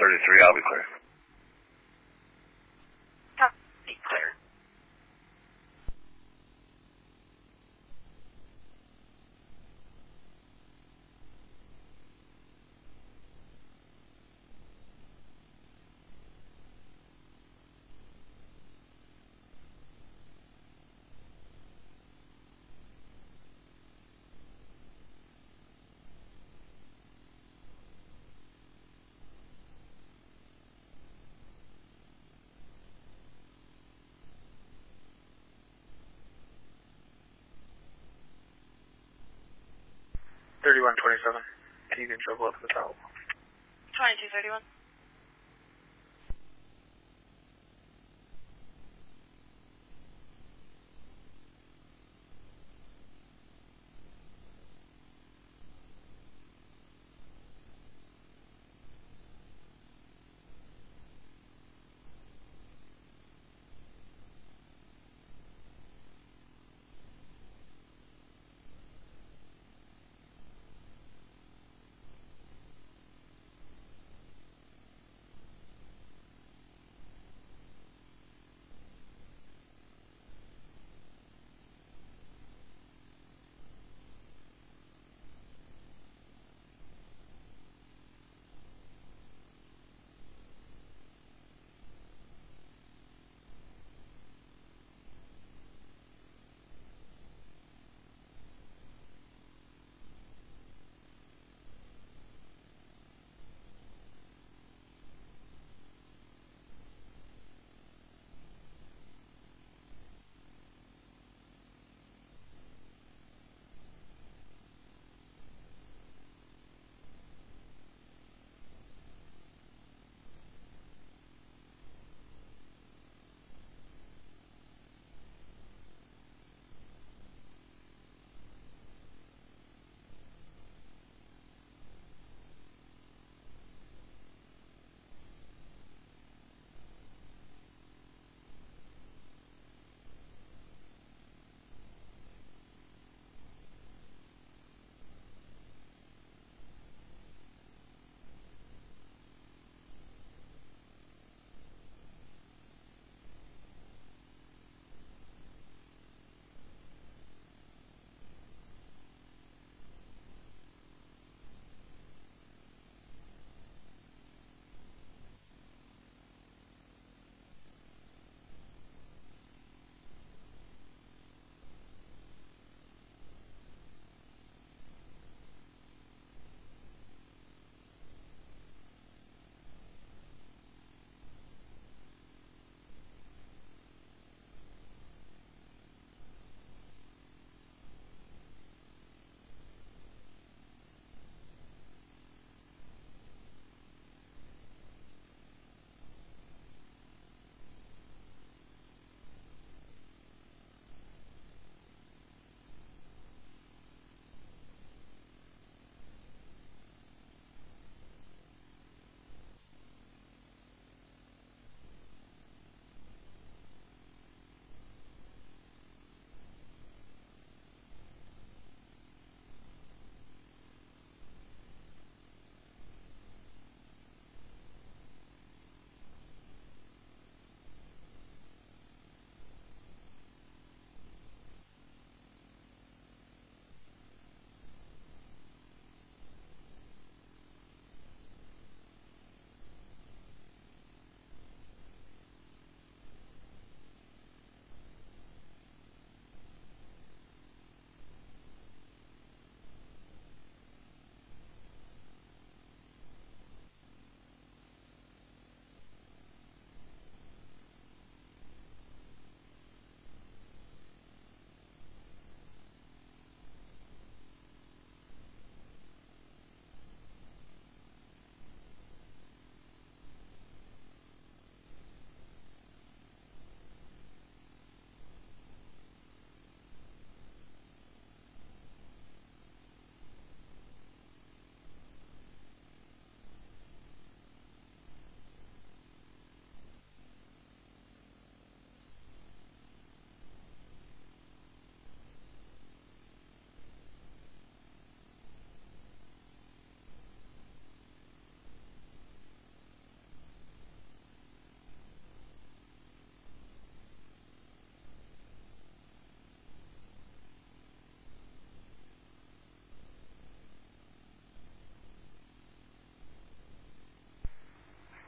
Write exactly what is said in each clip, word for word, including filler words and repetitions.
thirty-three, I'll be clear. Be clear. thirty-one twenty-seven. Can you control up to the top? twenty-two thirty-one.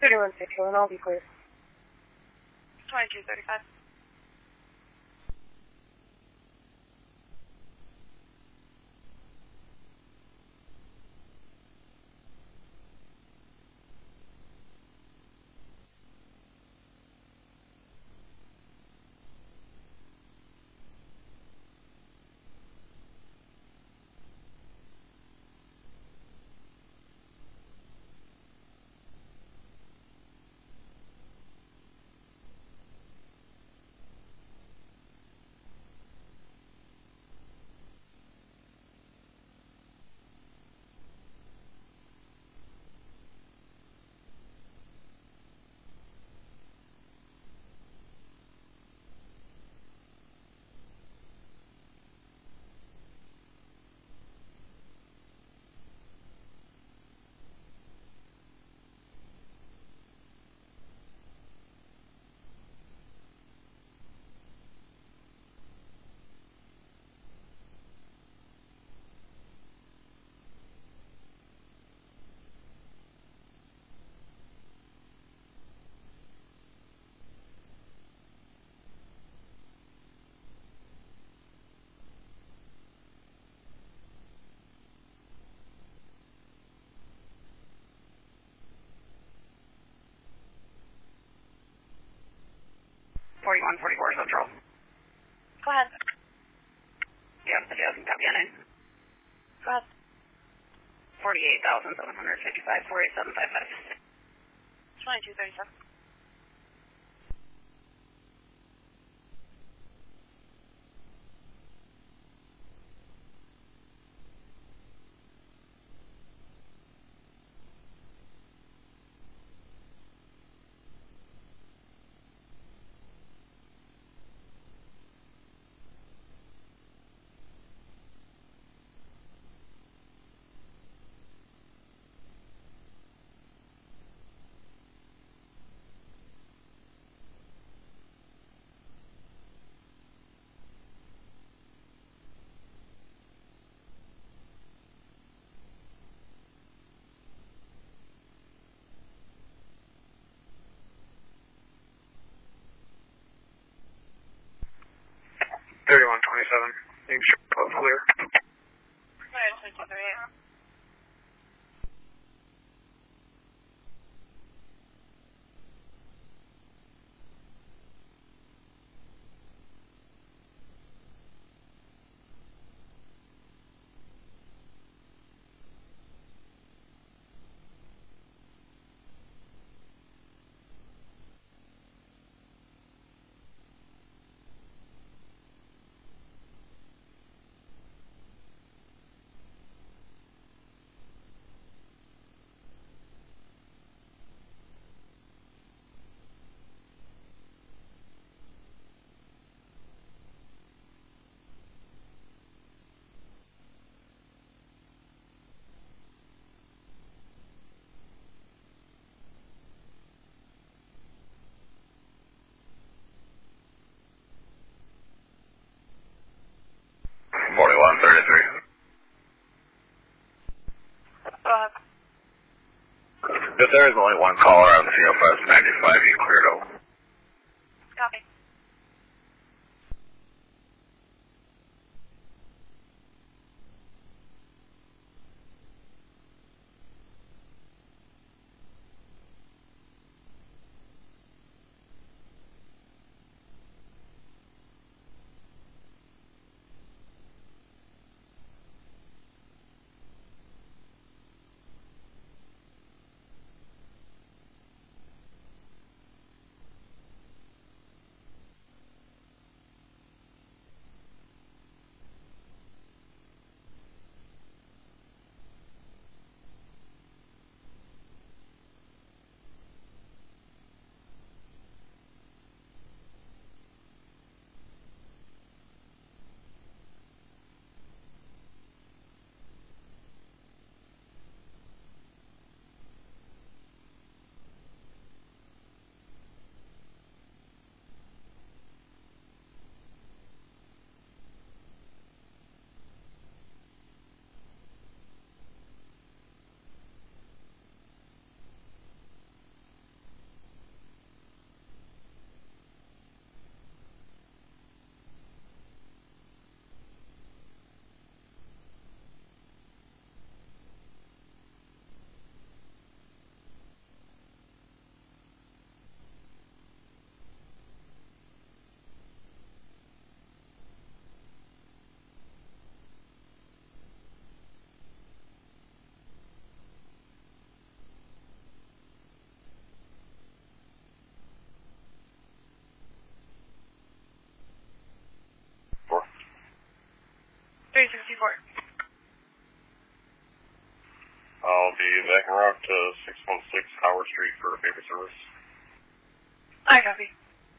thirty-one sixty-one, I'll be clear. twenty-two thirty-five. forty-one forty-four Central. Go ahead. Yes, it is. Copy on in. Go ahead. forty-eight thousand seven hundred fifty-five, four eight seven five five. twenty-two thirty-seven. thirty-one twenty-seven. Make sure both clear. Go ahead, twenty-two thirty-eight. forty-one thirty-three. Go ahead. If there is only one caller on C F S ninety-five, you cleared out. Copy. three sixty-four. I'll be back en route to six one six Howard Street for paper service. I copy.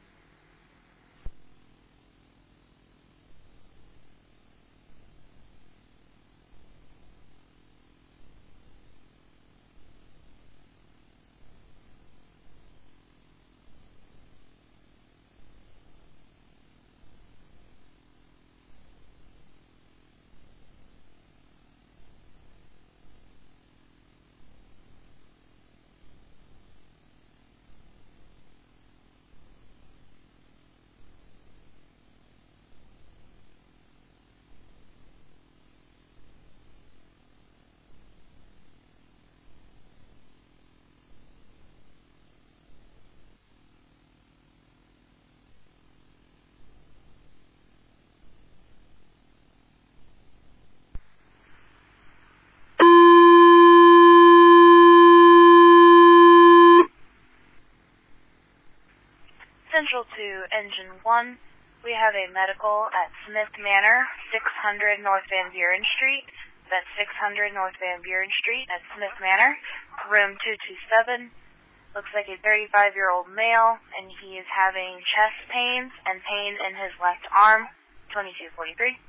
Central to Engine one, we have a medical at Smith Manor, six hundred North Van Buren Street. That's six hundred North Van Buren Street at Smith Manor, room two two seven. Looks like a thirty-five-year-old male, and he is having chest pains and pain in his left arm, twenty-two forty-three.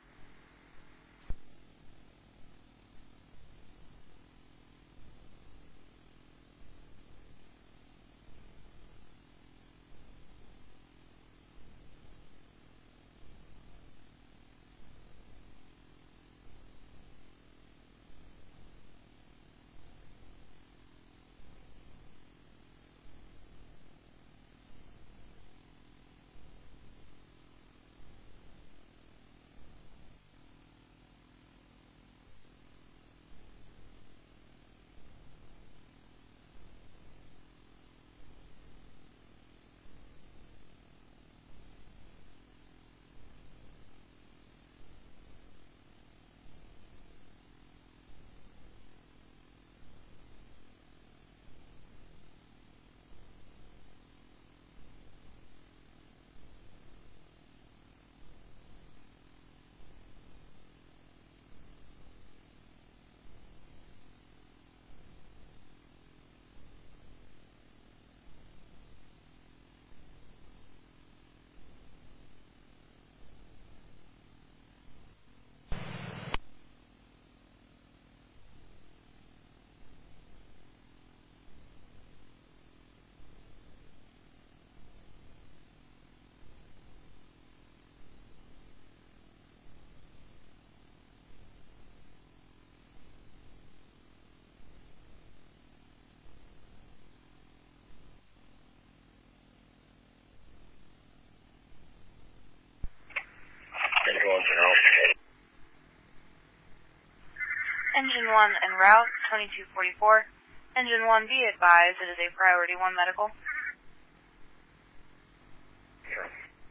Engine one en route, twenty-two forty-four. Engine one, be advised, it is a priority one medical. Sure.